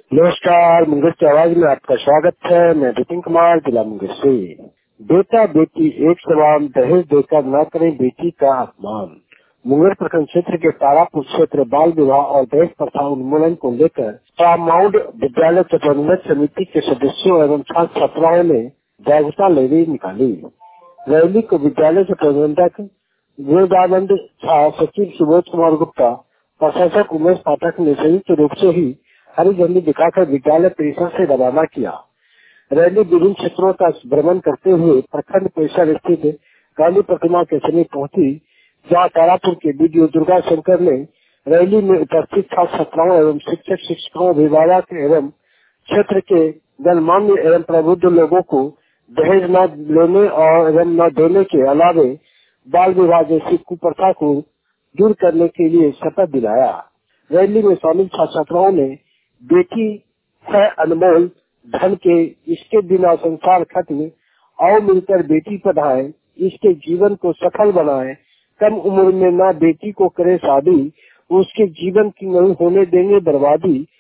नमस्कार, मुंगेर की आवाज में आपका स्वागत है। मैं विपिन कुमार, जिला मुंगेर से। बेटा बेटी एक समान, दहेज देकर न करें बेटी का अपमान। मुंगेर प्रखंड क्षेत्र के तारापुर क्षेत्र बाल विवाह और दहेज प्रथा उन्मूलन को लेकर पामाउंट विद्यालय प्रबंधक समिति के सदस्यों एवं छात्र छात्राओं ने जागरूकता रैली निकाली। रैली को विद्यालय के प्रबंधक विवेकानंद झा, सचिव सुबोध कुमार गुप्ता, प्रशासक उमेश पाठक ने संयुक्त रूप से ही हरी झंडी दिखाकर विद्यालय परिसर से रवाना किया। रैली विभिन्न क्षेत्रों का भ्रमण करते हुए प्रखंड परिसर स्थित गांधी प्रतिमा के समीप पहुंची, जहां तारापुर के बीडीओ दुर्गा शंकर ने रैली में उपस्थित छात्र छात्राओं एवं शिक्षक शिक्षकों, अभिभावक एवं क्षेत्र के गणमान्य एवं प्रबुद्ध लोगों को दहेज न लेने और एवं न देने के अलावे बाल विवाह जैसी कुप्रथा को दूर करने के लिए शपथ दिलाया। रैली में शामिल छात्र छात्राओं ने बेटी है अनमोल धन के, इसके बिना संसार खत्म, आओ मिलकर बेटी पढ़ाए, इसके जीवन को सफल बनाए, कम उम्र में ना बेटी को करे शादी, उसके जीवन की नहीं होने देंगे बर्बादी,